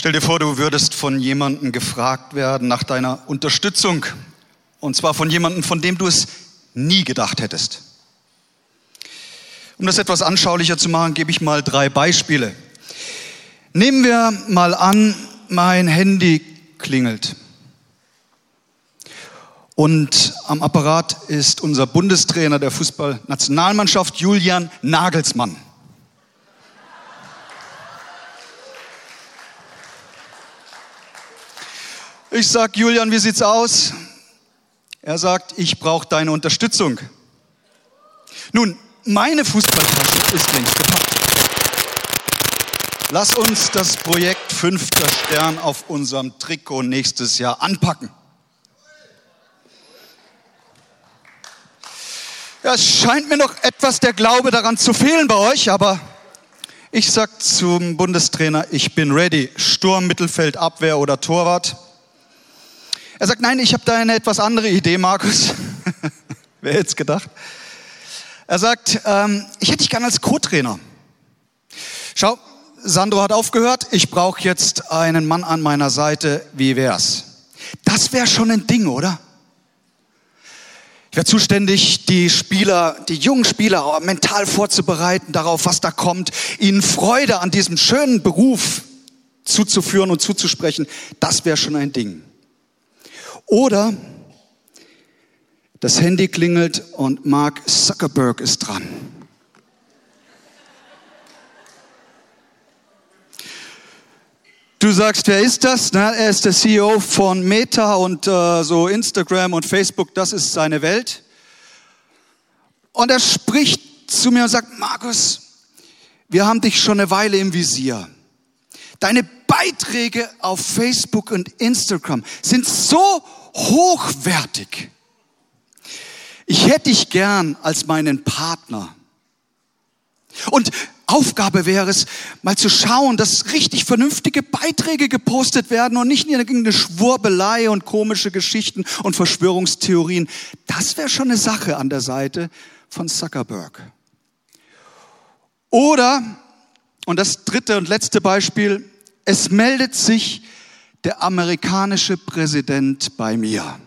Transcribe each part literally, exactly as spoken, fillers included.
Stell dir vor, du würdest von jemandem gefragt werden nach deiner Unterstützung. Und zwar von jemandem, von dem du es nie gedacht hättest. Um das etwas anschaulicher zu machen, gebe ich mal drei Beispiele. Nehmen wir mal an, mein Handy klingelt. Und am Apparat ist unser Bundestrainer der Fußballnationalmannschaft, Julian Nagelsmann. Ich sag, Julian, wie sieht's aus? Er sagt, ich brauche deine Unterstützung. Nun, meine Fußballtasche ist längst gepackt. Lass uns das Projekt Fünfter Stern auf unserem Trikot nächstes Jahr anpacken. Ja, es scheint mir noch etwas der Glaube daran zu fehlen bei euch, aber ich sag zum Bundestrainer, ich bin ready. Sturm, Mittelfeld, Abwehr oder Torwart. Er sagt, nein, ich habe da eine etwas andere Idee, Markus. Wer hätte es gedacht? Er sagt, ähm, ich hätte dich gerne als Co-Trainer. Schau, Sandro hat aufgehört, ich brauche jetzt einen Mann an meiner Seite, wie wär's? Das wäre schon ein Ding, oder? Ich wäre zuständig, die Spieler, die jungen Spieler mental vorzubereiten darauf, was da kommt, ihnen Freude an diesem schönen Beruf zuzuführen und zuzusprechen. Das wäre schon ein Ding. Oder das Handy klingelt und Mark Zuckerberg ist dran. Du sagst, wer ist das? Na, er ist der C E O von Meta und äh, so Instagram und Facebook, das ist seine Welt. Und er spricht zu mir und sagt, Markus, wir haben dich schon eine Weile im Visier. Deine Beiträge auf Facebook und Instagram sind so hochwertig. Ich hätte dich gern als meinen Partner. Und Aufgabe wäre es, mal zu schauen, dass richtig vernünftige Beiträge gepostet werden und nicht irgendeine Schwurbelei und komische Geschichten und Verschwörungstheorien. Das wäre schon eine Sache an der Seite von Zuckerberg. Oder, und das dritte und letzte Beispiel, es meldet sich der amerikanische Präsident bei mir.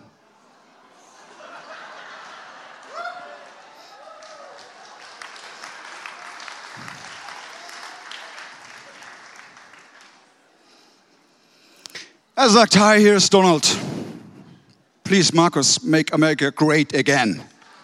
Er sagt, hi, here's Donald. Please, Marcus, make America great again.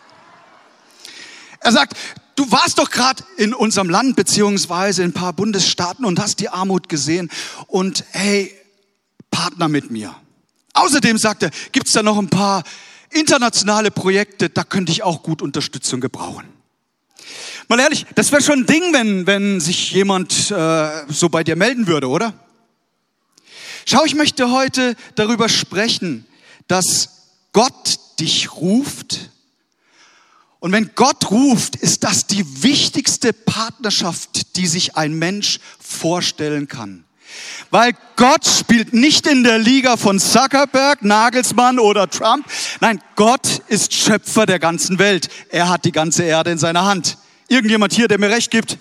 Er sagt, du warst doch gerade in unserem Land beziehungsweise in ein paar Bundesstaaten und hast die Armut gesehen und hey, Partner mit mir. Außerdem sagt er, gibt es da noch ein paar internationale Projekte, da könnte ich auch gut Unterstützung gebrauchen. Mal ehrlich, das wäre schon ein Ding, wenn, wenn sich jemand äh, so bei dir melden würde, oder? Schau, ich möchte heute darüber sprechen, dass Gott dich ruft. Und wenn Gott ruft, ist das die wichtigste Partnerschaft, die sich ein Mensch vorstellen kann. Weil Gott spielt nicht in der Liga von Zuckerberg, Nagelsmann oder Trump. Nein, Gott ist Schöpfer der ganzen Welt. Er hat die ganze Erde in seiner Hand. Irgendjemand hier, der mir recht gibt?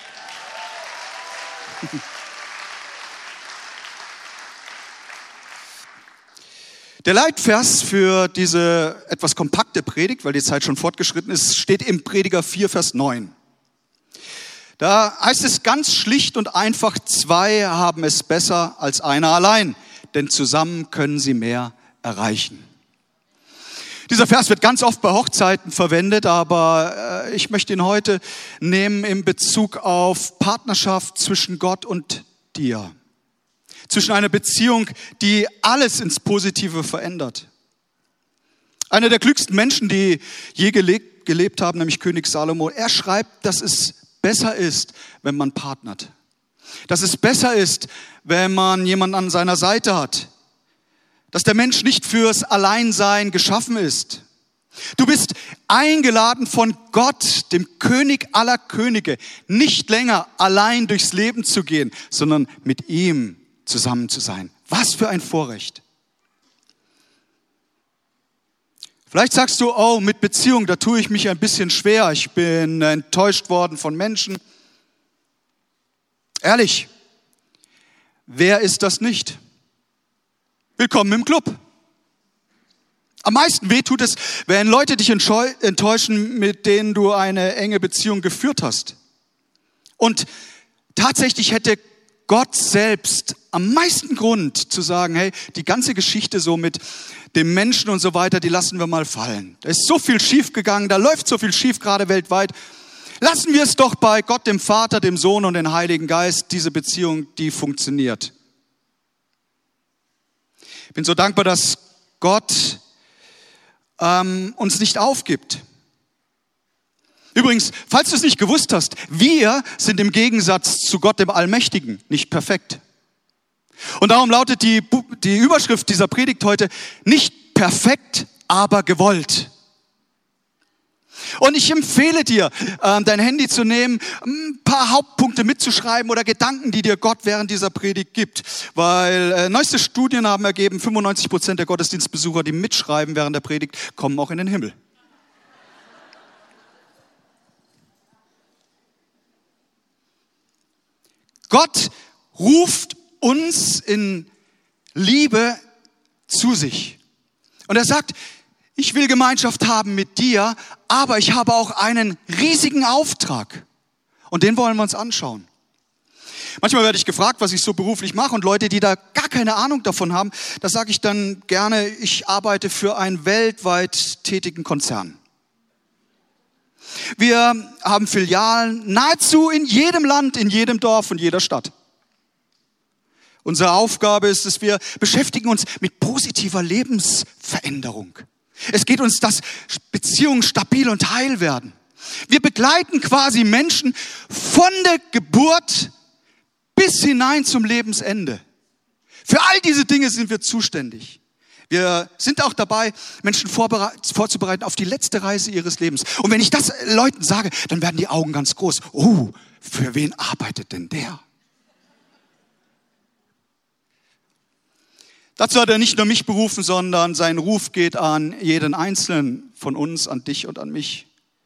Der Leitvers für diese etwas kompakte Predigt, weil die Zeit schon fortgeschritten ist, steht im Prediger vier, Vers neun. Da heißt es ganz schlicht und einfach, zwei haben es besser als einer allein, denn zusammen können sie mehr erreichen. Dieser Vers wird ganz oft bei Hochzeiten verwendet, aber äh, ich möchte ihn heute nehmen in Bezug auf Partnerschaft zwischen Gott und dir. Zwischen einer Beziehung, die alles ins Positive verändert. Einer der klügsten Menschen, die je gelebt, gelebt haben, nämlich König Salomo, er schreibt, dass es besser ist, wenn man partnert. Dass es besser ist, wenn man jemanden an seiner Seite hat. Dass der Mensch nicht fürs Alleinsein geschaffen ist. Du bist eingeladen von Gott, dem König aller Könige, nicht länger allein durchs Leben zu gehen, sondern mit ihm zusammen zu sein. Was für ein Vorrecht. Vielleicht sagst du, oh, mit Beziehung, da tue ich mich ein bisschen schwer. Ich bin enttäuscht worden von Menschen. Ehrlich, wer ist das nicht? Willkommen im Club. Am meisten weh tut es, wenn Leute dich enttäuschen, mit denen du eine enge Beziehung geführt hast. Und tatsächlich hätte Gott selbst am meisten Grund zu sagen, hey, die ganze Geschichte so mit dem Menschen und so weiter, die lassen wir mal fallen. Da ist so viel schief gegangen, da läuft so viel schief gerade weltweit. Lassen wir es doch bei Gott, dem Vater, dem Sohn und dem Heiligen Geist, diese Beziehung, die funktioniert. Ich bin so dankbar, dass Gott ähm, uns nicht aufgibt. Übrigens, falls du es nicht gewusst hast, wir sind im Gegensatz zu Gott, dem Allmächtigen, nicht perfekt. Und darum lautet die, die Überschrift dieser Predigt heute, nicht perfekt, aber gewollt. Und ich empfehle dir, dein Handy zu nehmen, ein paar Hauptpunkte mitzuschreiben oder Gedanken, die dir Gott während dieser Predigt gibt. Weil äh, neueste Studien haben ergeben, fünfundneunzig Prozent der Gottesdienstbesucher, die mitschreiben während der Predigt, kommen auch in den Himmel. Gott ruft uns in Liebe zu sich. Und er sagt, ich will Gemeinschaft haben mit dir, aber ich habe auch einen riesigen Auftrag. Und den wollen wir uns anschauen. Manchmal werde ich gefragt, was ich so beruflich mache. Und Leute, die da gar keine Ahnung davon haben, da sage ich dann gerne, ich arbeite für einen weltweit tätigen Konzern. Wir haben Filialen nahezu in jedem Land, in jedem Dorf und jeder Stadt. Unsere Aufgabe ist es, wir beschäftigen uns mit positiver Lebensveränderung. Es geht uns, dass Beziehungen stabil und heil werden. Wir begleiten quasi Menschen von der Geburt bis hinein zum Lebensende. Für all diese Dinge sind wir zuständig. Wir sind auch dabei, Menschen vorzubereiten auf die letzte Reise ihres Lebens. Und wenn ich das Leuten sage, dann werden die Augen ganz groß. Oh, für wen arbeitet denn der? Dazu hat er nicht nur mich berufen, sondern sein Ruf geht an jeden Einzelnen von uns, an dich und an mich.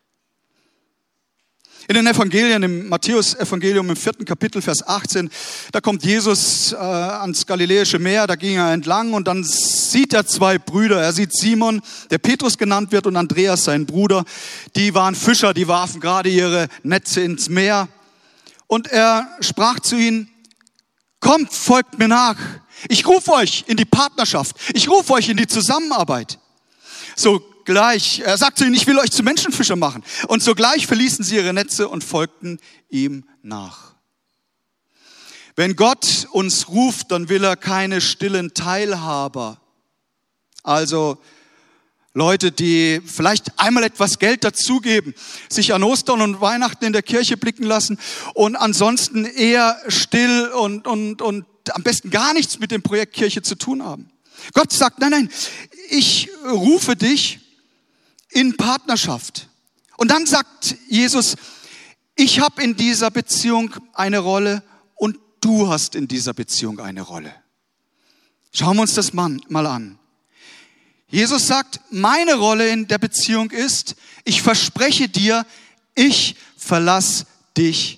In den Evangelien, im Matthäus-Evangelium im vierten Kapitel, Vers achtzehn, da kommt Jesus äh, ans Galiläische Meer, da ging er entlang und dann sieht er zwei Brüder. Er sieht Simon, der Petrus genannt wird, und Andreas, sein Bruder. Die waren Fischer, die warfen gerade ihre Netze ins Meer. Und er sprach zu ihnen, kommt, folgt mir nach. Ich rufe euch in die Partnerschaft. Ich rufe euch in die Zusammenarbeit. Sogleich, er sagt zu ihnen, ich will euch zu Menschenfischer machen. Und sogleich verließen sie ihre Netze und folgten ihm nach. Wenn Gott uns ruft, dann will er keine stillen Teilhaber. Also Leute, die vielleicht einmal etwas Geld dazugeben, sich an Ostern und Weihnachten in der Kirche blicken lassen und ansonsten eher still und, und, und am besten gar nichts mit dem Projekt Kirche zu tun haben. Gott sagt, nein, nein, ich rufe dich in Partnerschaft. Und dann sagt Jesus, ich habe in dieser Beziehung eine Rolle und du hast in dieser Beziehung eine Rolle. Schauen wir uns das mal an. Jesus sagt, meine Rolle in der Beziehung ist, ich verspreche dir, ich verlasse dich.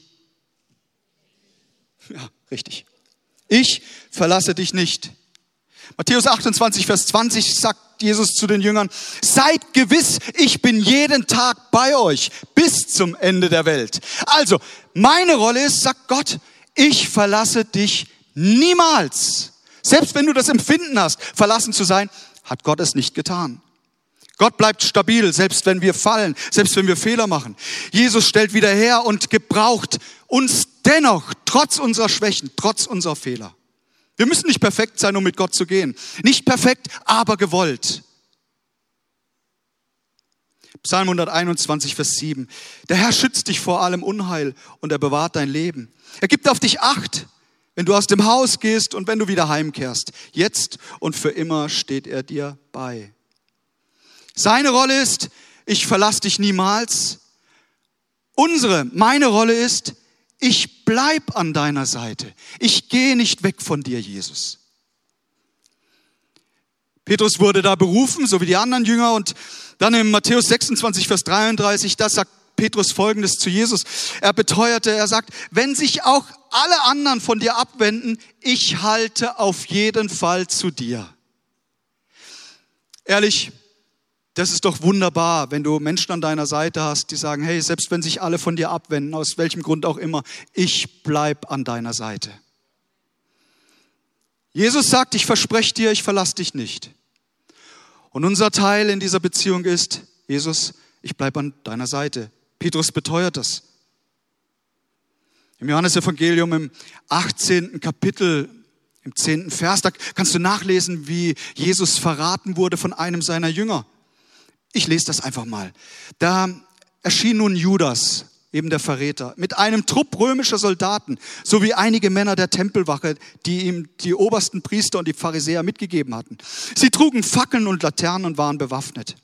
Ja, richtig. Ich verlasse dich nicht. Matthäus achtundzwanzig, Vers zwanzig sagt Jesus zu den Jüngern, seid gewiss, ich bin jeden Tag bei euch bis zum Ende der Welt. Also, meine Rolle ist, sagt Gott, ich verlasse dich niemals. Selbst wenn du das Empfinden hast, verlassen zu sein, hat Gott es nicht getan. Gott bleibt stabil, selbst wenn wir fallen, selbst wenn wir Fehler machen. Jesus stellt wieder her und gebraucht uns dennoch, trotz unserer Schwächen, trotz unserer Fehler. Wir müssen nicht perfekt sein, um mit Gott zu gehen. Nicht perfekt, aber gewollt. Psalm hunderteinundzwanzig, Vers sieben. Der Herr schützt dich vor allem Unheil und er bewahrt dein Leben. Er gibt auf dich Acht, wenn du aus dem Haus gehst und wenn du wieder heimkehrst. Jetzt und für immer steht er dir bei. Seine Rolle ist, ich verlasse dich niemals. Unsere, meine Rolle ist, ich bleib an deiner Seite. Ich gehe nicht weg von dir, Jesus. Petrus wurde da berufen, so wie die anderen Jünger. Und dann in Matthäus sechsundzwanzig, Vers dreiunddreißig, da sagt Petrus Folgendes zu Jesus. Er beteuerte, er sagt, wenn sich auch alle anderen von dir abwenden, ich halte auf jeden Fall zu dir. Ehrlich, das ist doch wunderbar, wenn du Menschen an deiner Seite hast, die sagen, hey, selbst wenn sich alle von dir abwenden, aus welchem Grund auch immer, ich bleib an deiner Seite. Jesus sagt, ich verspreche dir, ich verlasse dich nicht. Und unser Teil in dieser Beziehung ist, Jesus, ich bleibe an deiner Seite. Petrus beteuert das. Im Johannesevangelium im achtzehnten Kapitel, im zehnten Vers, da kannst du nachlesen, wie Jesus verraten wurde von einem seiner Jünger. Ich lese das einfach mal. Da erschien nun Judas, eben der Verräter, mit einem Trupp römischer Soldaten, sowie einige Männer der Tempelwache, die ihm die obersten Priester und die Pharisäer mitgegeben hatten. Sie trugen Fackeln und Laternen und waren bewaffnet.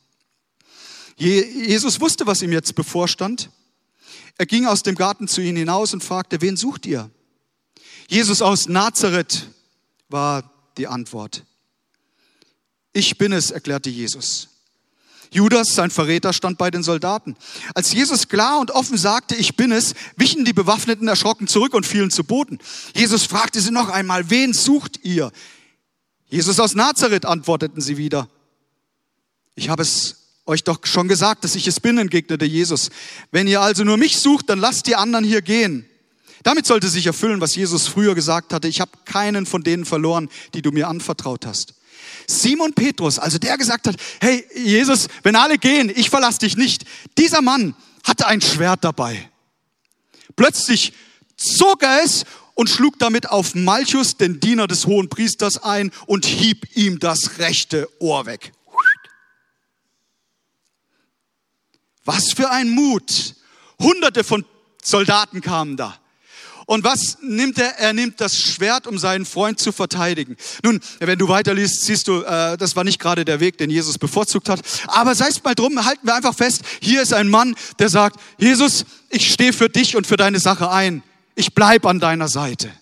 Jesus wusste, was ihm jetzt bevorstand. Er ging aus dem Garten zu ihnen hinaus und fragte, wen sucht ihr? Jesus aus Nazareth war die Antwort. Ich bin es, erklärte Jesus. Judas, sein Verräter, stand bei den Soldaten. Als Jesus klar und offen sagte, ich bin es, wichen die Bewaffneten erschrocken zurück und fielen zu Boden. Jesus fragte sie noch einmal, wen sucht ihr? Jesus aus Nazareth, antworteten sie wieder. Ich habe es euch doch schon gesagt, dass ich es bin, entgegnete Jesus. Wenn ihr also nur mich sucht, dann lasst die anderen hier gehen. Damit sollte sich erfüllen, was Jesus früher gesagt hatte. Ich habe keinen von denen verloren, die du mir anvertraut hast. Simon Petrus, also der gesagt hat, hey Jesus, wenn alle gehen, ich verlasse dich nicht. Dieser Mann hatte ein Schwert dabei. Plötzlich zog er es und schlug damit auf Malchus, den Diener des Hohenpriesters, ein und hieb ihm das rechte Ohr weg. Was für ein Mut. Hunderte von Soldaten kamen da. Und was nimmt er? Er nimmt das Schwert, um seinen Freund zu verteidigen. Nun, wenn du weiterliest, siehst du, äh, das war nicht gerade der Weg, den Jesus bevorzugt hat. Aber sei es mal drum, halten wir einfach fest, hier ist ein Mann, der sagt, Jesus, ich stehe für dich und für deine Sache ein. Ich bleib an deiner Seite.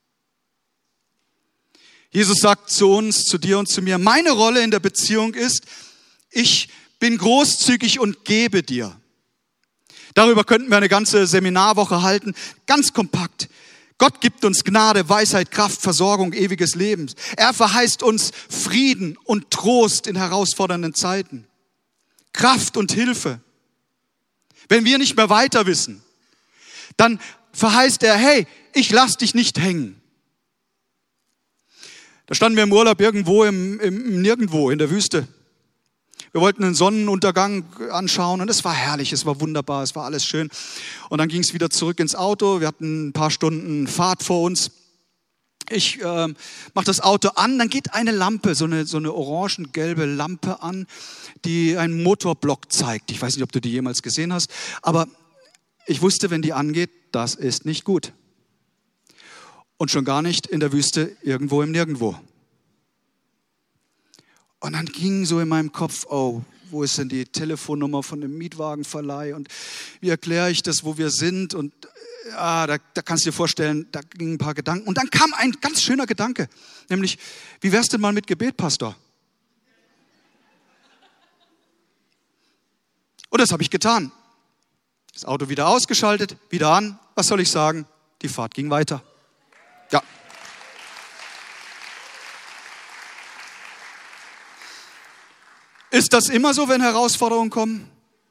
Jesus sagt zu uns, zu dir und zu mir, meine Rolle in der Beziehung ist, ich bin großzügig und gebe dir. Darüber könnten wir eine ganze Seminarwoche halten, ganz kompakt. Gott gibt uns Gnade, Weisheit, Kraft, Versorgung, ewiges Leben. Er verheißt uns Frieden und Trost in herausfordernden Zeiten. Kraft und Hilfe. Wenn wir nicht mehr weiter wissen, dann verheißt er, hey, ich lass dich nicht hängen. Da standen wir im Urlaub irgendwo im, im Nirgendwo in der Wüste. Wir wollten einen Sonnenuntergang anschauen und es war herrlich, es war wunderbar, es war alles schön. Und dann ging es wieder zurück ins Auto, wir hatten ein paar Stunden Fahrt vor uns. Ich äh, mache das Auto an, dann geht eine Lampe, so eine, so eine orangen-gelbe Lampe an, die einen Motorblock zeigt. Ich weiß nicht, ob du die jemals gesehen hast, aber ich wusste, wenn die angeht, das ist nicht gut. Und schon gar nicht in der Wüste irgendwo im Nirgendwo. Und dann ging so in meinem Kopf, oh, wo ist denn die Telefonnummer von dem Mietwagenverleih und wie erkläre ich das, wo wir sind? Und ah, da, da kannst du dir vorstellen, da gingen ein paar Gedanken. Und dann kam ein ganz schöner Gedanke, nämlich, wie wär's denn mal mit Gebet, Pastor? Und das habe ich getan. Das Auto wieder ausgeschaltet, wieder an. Was soll ich sagen? Die Fahrt ging weiter. Ja. Ist das immer so, wenn Herausforderungen kommen?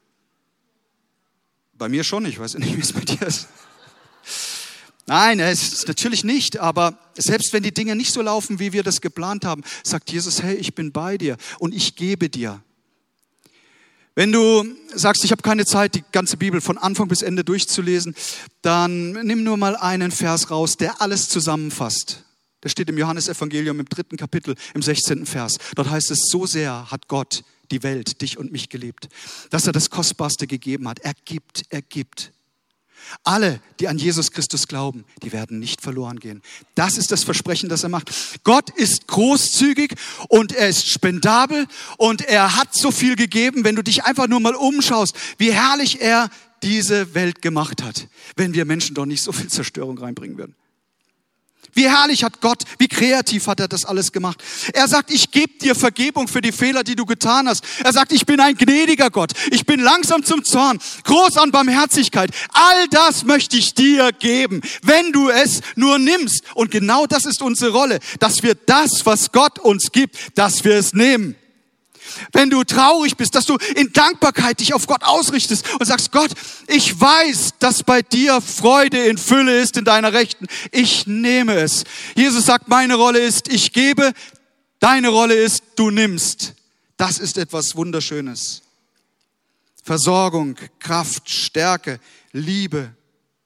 Bei mir schon, ich weiß nicht, wie es bei dir ist. Nein, es ist natürlich nicht, aber selbst wenn die Dinge nicht so laufen, wie wir das geplant haben, sagt Jesus, hey, ich bin bei dir und ich gebe dir. Wenn du sagst, ich habe keine Zeit, die ganze Bibel von Anfang bis Ende durchzulesen, dann nimm nur mal einen Vers raus, der alles zusammenfasst. Der steht im Johannesevangelium im dritten Kapitel, im sechzehnten Vers. Dort heißt es, so sehr hat Gott die Welt, dich und mich geliebt, dass er das Kostbarste gegeben hat. Er gibt, er gibt. Alle, die an Jesus Christus glauben, die werden nicht verloren gehen. Das ist das Versprechen, das er macht. Gott ist großzügig und er ist spendabel und er hat so viel gegeben, wenn du dich einfach nur mal umschaust, wie herrlich er diese Welt gemacht hat, wenn wir Menschen doch nicht so viel Zerstörung reinbringen würden. Wie herrlich hat Gott, wie kreativ hat er das alles gemacht. Er sagt, ich gebe dir Vergebung für die Fehler, die du getan hast. Er sagt, ich bin ein gnädiger Gott. Ich bin langsam zum Zorn, groß an Barmherzigkeit. All das möchte ich dir geben, wenn du es nur nimmst. Und genau das ist unsere Rolle, dass wir das, was Gott uns gibt, dass wir es nehmen. Wenn du traurig bist, dass du in Dankbarkeit dich auf Gott ausrichtest und sagst, Gott, ich weiß, dass bei dir Freude in Fülle ist in deiner Rechten. Ich nehme es. Jesus sagt, meine Rolle ist, ich gebe. Deine Rolle ist, du nimmst. Das ist etwas Wunderschönes. Versorgung, Kraft, Stärke, Liebe.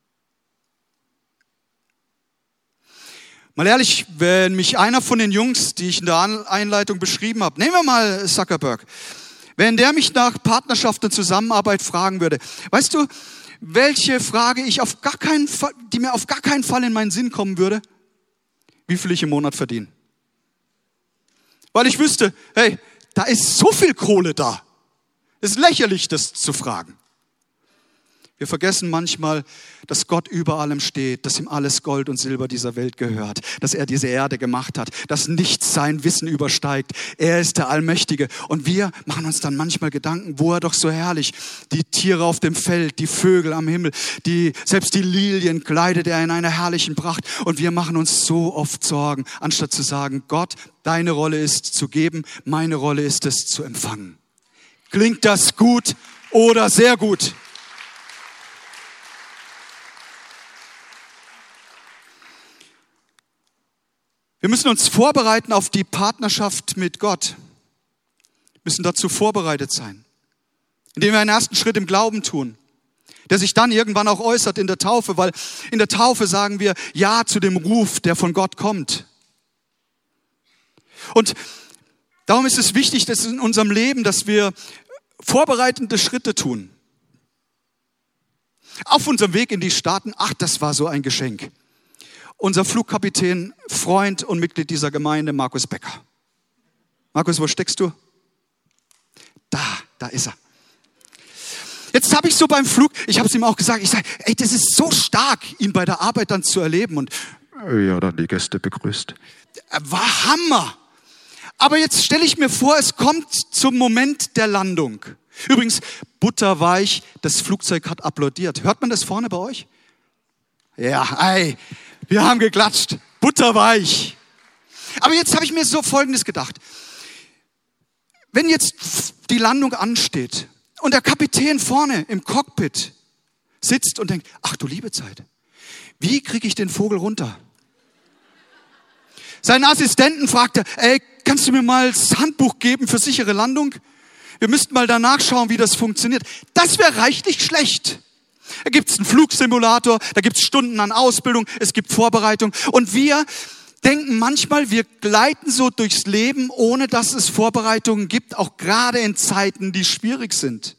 Mal ehrlich, wenn mich einer von den Jungs, die ich in der Einleitung beschrieben habe, nehmen wir mal Zuckerberg, wenn der mich nach Partnerschaft und Zusammenarbeit fragen würde, weißt du, welche Frage ich auf gar keinen Fall, die mir auf gar keinen Fall in meinen Sinn kommen würde? Wie viel ich im Monat verdiene. Weil ich wüsste, hey, da ist so viel Kohle da. Es ist lächerlich, das zu fragen. Wir vergessen manchmal, dass Gott über allem steht, dass ihm alles Gold und Silber dieser Welt gehört, dass er diese Erde gemacht hat, dass nichts sein Wissen übersteigt. Er ist der Allmächtige. Und wir machen uns dann manchmal Gedanken, wo er doch so herrlich die Tiere auf dem Feld, die Vögel am Himmel, die, selbst die Lilien kleidet er in einer herrlichen Pracht. Und wir machen uns so oft Sorgen, anstatt zu sagen, Gott, deine Rolle ist zu geben, meine Rolle ist es zu empfangen. Klingt das gut oder sehr gut? Wir müssen uns vorbereiten auf die Partnerschaft mit Gott. Wir müssen dazu vorbereitet sein, indem wir einen ersten Schritt im Glauben tun, der sich dann irgendwann auch äußert in der Taufe, weil in der Taufe sagen wir Ja zu dem Ruf, der von Gott kommt. Und darum ist es wichtig, dass in unserem Leben, dass wir vorbereitende Schritte tun. Auf unserem Weg in die Staaten, ach, das war so ein Geschenk. Unser Flugkapitän, Freund und Mitglied dieser Gemeinde, Markus Becker. Markus, wo steckst du? Da, da ist er. Jetzt habe ich so beim Flug, ich habe es ihm auch gesagt, ich sage, ey, das ist so stark, ihn bei der Arbeit dann zu erleben. Und ja, dann die Gäste begrüßt. War Hammer. Aber jetzt stelle ich mir vor, es kommt zum Moment der Landung. Übrigens, butterweich, das Flugzeug hat applaudiert. Hört man das vorne bei euch? Ja, ey. Wir haben geklatscht, butterweich. Aber jetzt habe ich mir so Folgendes gedacht. Wenn jetzt die Landung ansteht und der Kapitän vorne im Cockpit sitzt und denkt, ach du liebe Zeit, wie kriege ich den Vogel runter? Seinen Assistenten fragt er, ey, kannst du mir mal das Handbuch geben für sichere Landung? Wir müssten mal danach schauen, wie das funktioniert. Das wäre reichlich schlecht. Da gibt es einen Flugsimulator, da gibt es Stunden an Ausbildung, es gibt Vorbereitung. Und wir denken manchmal, wir gleiten so durchs Leben, ohne dass es Vorbereitungen gibt, auch gerade in Zeiten, die schwierig sind.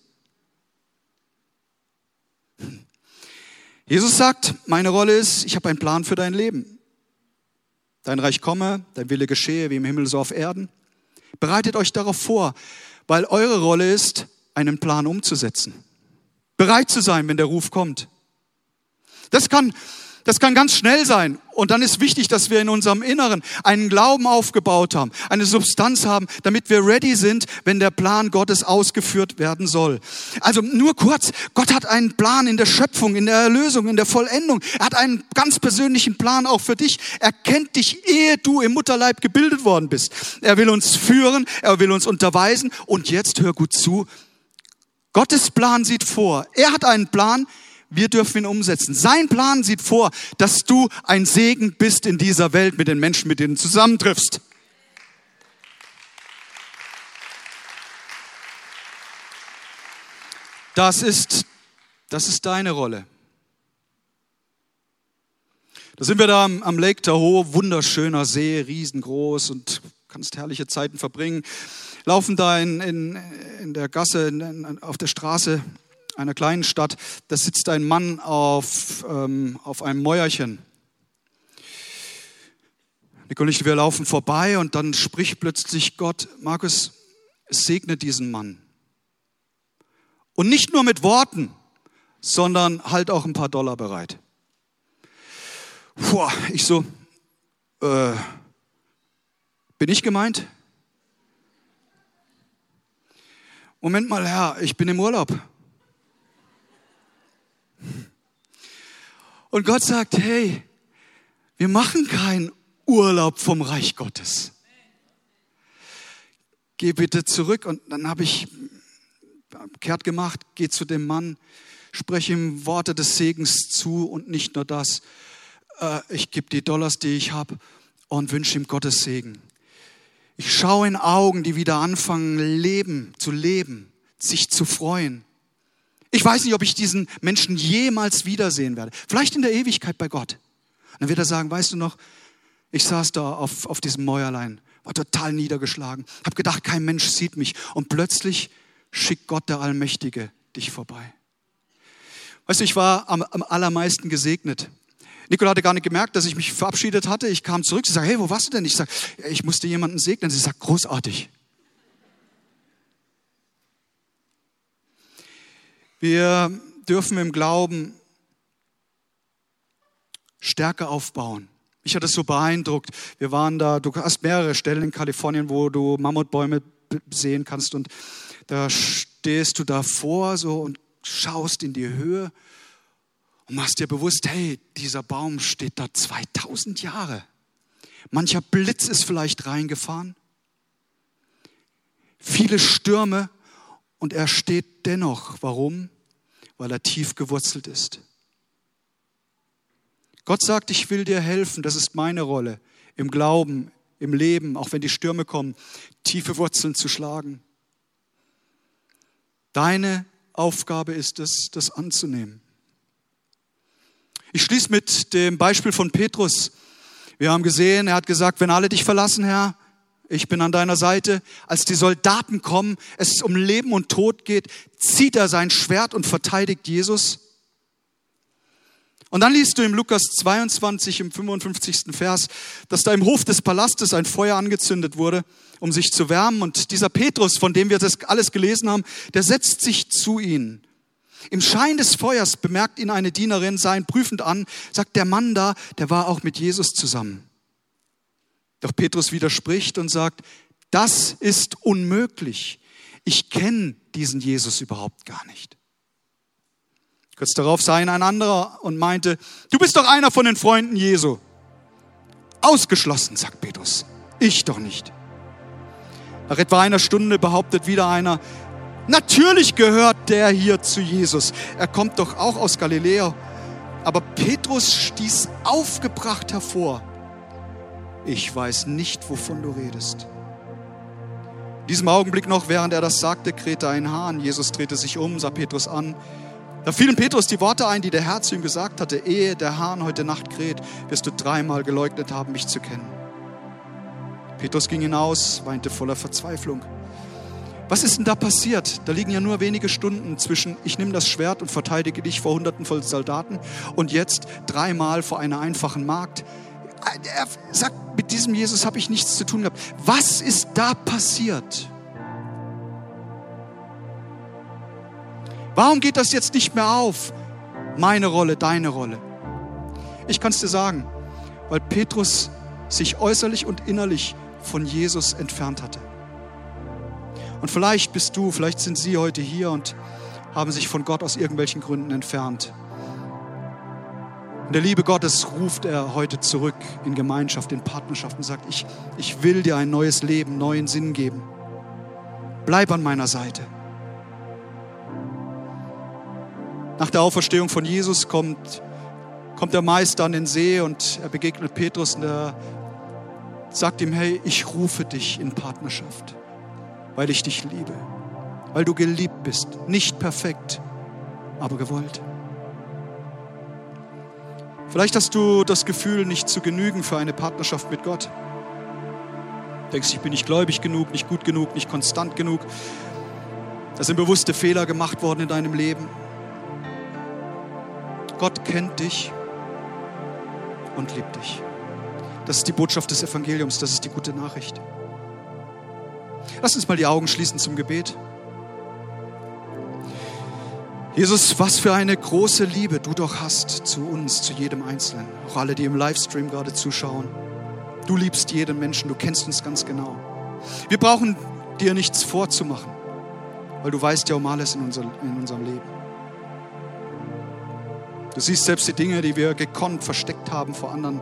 Jesus sagt, meine Rolle ist, ich habe einen Plan für dein Leben. Dein Reich komme, dein Wille geschehe, wie im Himmel so auf Erden. Bereitet euch darauf vor, weil eure Rolle ist, einen Plan umzusetzen. Bereit zu sein, wenn der Ruf kommt. Das kann, das kann ganz schnell sein. Und dann ist wichtig, dass wir in unserem Inneren einen Glauben aufgebaut haben, eine Substanz haben, damit wir ready sind, wenn der Plan Gottes ausgeführt werden soll. Also nur kurz, Gott hat einen Plan in der Schöpfung, in der Erlösung, in der Vollendung. Er hat einen ganz persönlichen Plan auch für dich. Er kennt dich, ehe du im Mutterleib gebildet worden bist. Er will uns führen, er will uns unterweisen. Und jetzt hör gut zu, Gottes Plan sieht vor, er hat einen Plan, wir dürfen ihn umsetzen. Sein Plan sieht vor, dass du ein Segen bist in dieser Welt mit den Menschen, mit denen du zusammentriffst. Das ist, das ist deine Rolle. Da sind wir da am, am Lake Tahoe, wunderschöner See, riesengroß und kannst herrliche Zeiten verbringen. Laufen da in, in, in der Gasse, in, auf der Straße einer kleinen Stadt, da sitzt ein Mann auf, ähm, auf einem Mäuerchen. Nico und ich, wir laufen vorbei und dann spricht plötzlich Gott, Markus, segne diesen Mann. Und nicht nur mit Worten, sondern halt auch ein paar Dollar bereit. Puh, ich so, Äh, bin ich gemeint? Moment mal, Herr, ich bin im Urlaub. Und Gott sagt, hey, wir machen keinen Urlaub vom Reich Gottes. Geh bitte zurück. Und dann habe ich kehrt gemacht, geh zu dem Mann, spreche ihm Worte des Segens zu und nicht nur das. Äh, ich gebe die Dollars, die ich habe und wünsche ihm Gottes Segen. Ich schaue in Augen, die wieder anfangen, leben, zu leben, sich zu freuen. Ich weiß nicht, ob ich diesen Menschen jemals wiedersehen werde. Vielleicht in der Ewigkeit bei Gott. Und dann wird er sagen, weißt du noch, ich saß da auf, auf diesem Mäuerlein, war total niedergeschlagen, habe gedacht, kein Mensch sieht mich. Und plötzlich schickt Gott, der Allmächtige, dich vorbei. Weißt du, ich war am, am allermeisten gesegnet. Nicola hatte gar nicht gemerkt, dass ich mich verabschiedet hatte. Ich kam zurück, sie sagt, hey, wo warst du denn? Ich sage, ich musste jemanden segnen. Sie sagt, großartig. Wir dürfen im Glauben Stärke aufbauen. Mich hat das so beeindruckt. Wir waren da, du hast mehrere Stellen in Kalifornien, wo du Mammutbäume sehen kannst und da stehst du davor so und schaust in die Höhe und machst dir bewusst, hey, dieser Baum steht da zweitausend Jahre. Mancher Blitz ist vielleicht reingefahren. Viele Stürme und er steht dennoch. Warum? Weil er tief gewurzelt ist. Gott sagt, ich will dir helfen, das ist meine Rolle, im Glauben, im Leben, auch wenn die Stürme kommen, tiefe Wurzeln zu schlagen. Deine Aufgabe ist es, das anzunehmen. Ich schließe mit dem Beispiel von Petrus. Wir haben gesehen, er hat gesagt, wenn alle dich verlassen, Herr, ich bin an deiner Seite. Als die Soldaten kommen, es um Leben und Tod geht, zieht er sein Schwert und verteidigt Jesus. Und dann liest du im Lukas zweiundzwanzig, im fünfundfünfzigsten Vers, dass da im Hof des Palastes ein Feuer angezündet wurde, um sich zu wärmen. Und dieser Petrus, von dem wir das alles gelesen haben, der setzt sich zu ihnen. Im Schein des Feuers bemerkt ihn eine Dienerin, sah ihn prüfend an, sagt, der Mann da, der war auch mit Jesus zusammen. Doch Petrus widerspricht und sagt, das ist unmöglich. Ich kenne diesen Jesus überhaupt gar nicht. Kurz darauf sah ihn ein anderer und meinte, du bist doch einer von den Freunden Jesu. Ausgeschlossen, sagt Petrus. Ich doch nicht. Nach etwa einer Stunde behauptet wieder einer, natürlich gehört der hier zu Jesus. Er kommt doch auch aus Galiläa. Aber Petrus stieß aufgebracht hervor. Ich weiß nicht, wovon du redest. In diesem Augenblick noch, während er das sagte, krähte ein Hahn. Jesus drehte sich um, sah Petrus an. Da fielen Petrus die Worte ein, die der Herr zu ihm gesagt hatte, ehe der Hahn heute Nacht kräht, wirst du dreimal geleugnet haben, mich zu kennen. Petrus ging hinaus, weinte voller Verzweiflung. Was ist denn da passiert? Da liegen ja nur wenige Stunden zwischen, ich nehme das Schwert und verteidige dich vor Hunderten von Soldaten und jetzt dreimal vor einer einfachen Magd. Er sagt, mit diesem Jesus habe ich nichts zu tun gehabt. Was ist da passiert? Warum geht das jetzt nicht mehr auf? Meine Rolle, deine Rolle. Ich kann es dir sagen, weil Petrus sich äußerlich und innerlich von Jesus entfernt hatte. Und vielleicht bist du, vielleicht sind sie heute hier und haben sich von Gott aus irgendwelchen Gründen entfernt. In der Liebe Gottes ruft er heute zurück in Gemeinschaft, in Partnerschaft und sagt, ich, ich will dir ein neues Leben, neuen Sinn geben. Bleib an meiner Seite. Nach der Auferstehung von Jesus kommt, kommt der Meister an den See und er begegnet Petrus und er sagt ihm, hey, ich rufe dich in Partnerschaft, weil ich dich liebe, weil du geliebt bist, nicht perfekt, aber gewollt. Vielleicht hast du das Gefühl, nicht zu genügen für eine Partnerschaft mit Gott. Du denkst, ich bin nicht gläubig genug, nicht gut genug, nicht konstant genug. Da sind bewusste Fehler gemacht worden in deinem Leben. Gott kennt dich und liebt dich. Das ist die Botschaft des Evangeliums, das ist die gute Nachricht. Lass uns mal die Augen schließen zum Gebet. Jesus, was für eine große Liebe du doch hast zu uns, zu jedem Einzelnen. Auch alle, die im Livestream gerade zuschauen. Du liebst jeden Menschen, du kennst uns ganz genau. Wir brauchen dir nichts vorzumachen, weil du weißt ja um alles in, unser, in unserem Leben. Du siehst selbst die Dinge, die wir gekonnt versteckt haben vor anderen.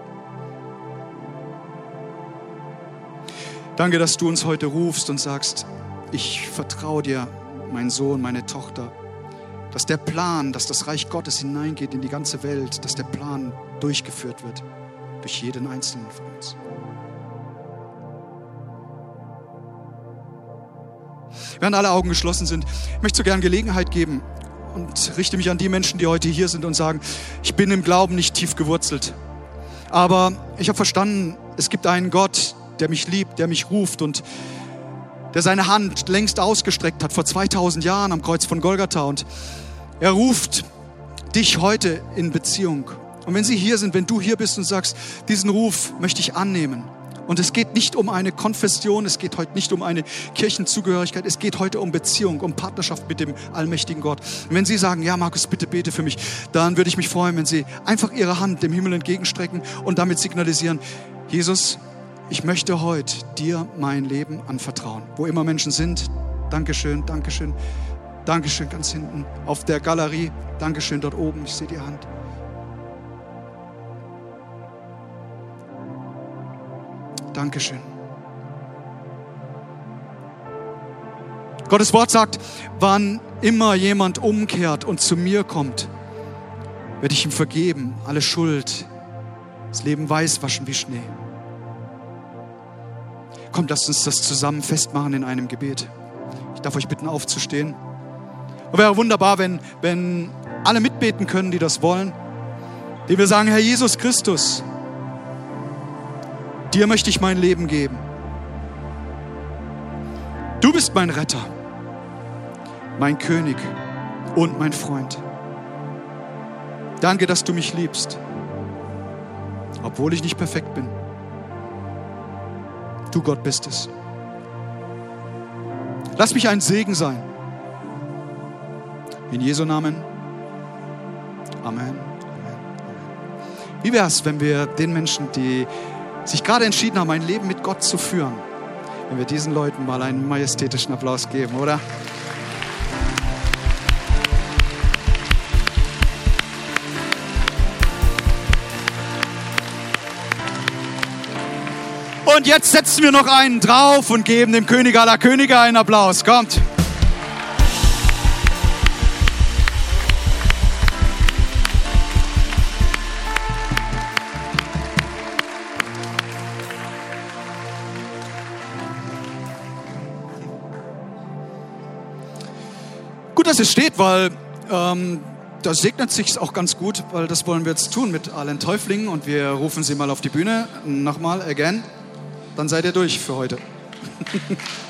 Danke, dass du uns heute rufst und sagst, ich vertraue dir, mein Sohn, meine Tochter, dass der Plan, dass das Reich Gottes hineingeht in die ganze Welt, dass der Plan durchgeführt wird durch jeden Einzelnen von uns. Während alle Augen geschlossen sind, ich möchte so gern Gelegenheit geben und richte mich an die Menschen, die heute hier sind und sagen, ich bin im Glauben nicht tief gewurzelt, aber ich habe verstanden, es gibt einen Gott, der mich liebt, der mich ruft und der seine Hand längst ausgestreckt hat vor zweitausend Jahren am Kreuz von Golgatha, und er ruft dich heute in Beziehung. Und wenn Sie hier sind, wenn du hier bist und sagst, diesen Ruf möchte ich annehmen, und es geht nicht um eine Konfession, es geht heute nicht um eine Kirchenzugehörigkeit, es geht heute um Beziehung, um Partnerschaft mit dem allmächtigen Gott. Und wenn Sie sagen, ja Markus, bitte bete für mich, dann würde ich mich freuen, wenn Sie einfach Ihre Hand dem Himmel entgegenstrecken und damit signalisieren, Jesus, ich möchte heute dir mein Leben anvertrauen. Wo immer Menschen sind, Dankeschön, Dankeschön, Dankeschön, ganz hinten auf der Galerie, Dankeschön dort oben, ich sehe die Hand. Dankeschön. Gottes Wort sagt, wann immer jemand umkehrt und zu mir kommt, werde ich ihm vergeben, alle Schuld, das Leben weiß waschen wie Schnee. Kommt, lasst uns das zusammen festmachen in einem Gebet. Ich darf euch bitten, aufzustehen. Und wäre wunderbar, wenn, wenn alle mitbeten können, die das wollen. Die wir sagen, Herr Jesus Christus, dir möchte ich mein Leben geben. Du bist mein Retter, mein König und mein Freund. Danke, dass du mich liebst, obwohl ich nicht perfekt bin. Du Gott bist es. Lass mich ein Segen sein. In Jesu Namen. Amen. Amen. Wie wäre es, wenn wir den Menschen, die sich gerade entschieden haben, ein Leben mit Gott zu führen, wenn wir diesen Leuten mal einen majestätischen Applaus geben, oder? Und jetzt setzen wir noch einen drauf und geben dem König aller Könige einen Applaus. Kommt. Gut, dass es steht, weil ähm, da segnet sich auch ganz gut, weil das wollen wir jetzt tun mit allen Täuflingen, und wir rufen sie mal auf die Bühne. Nochmal, again. Dann seid ihr durch für heute.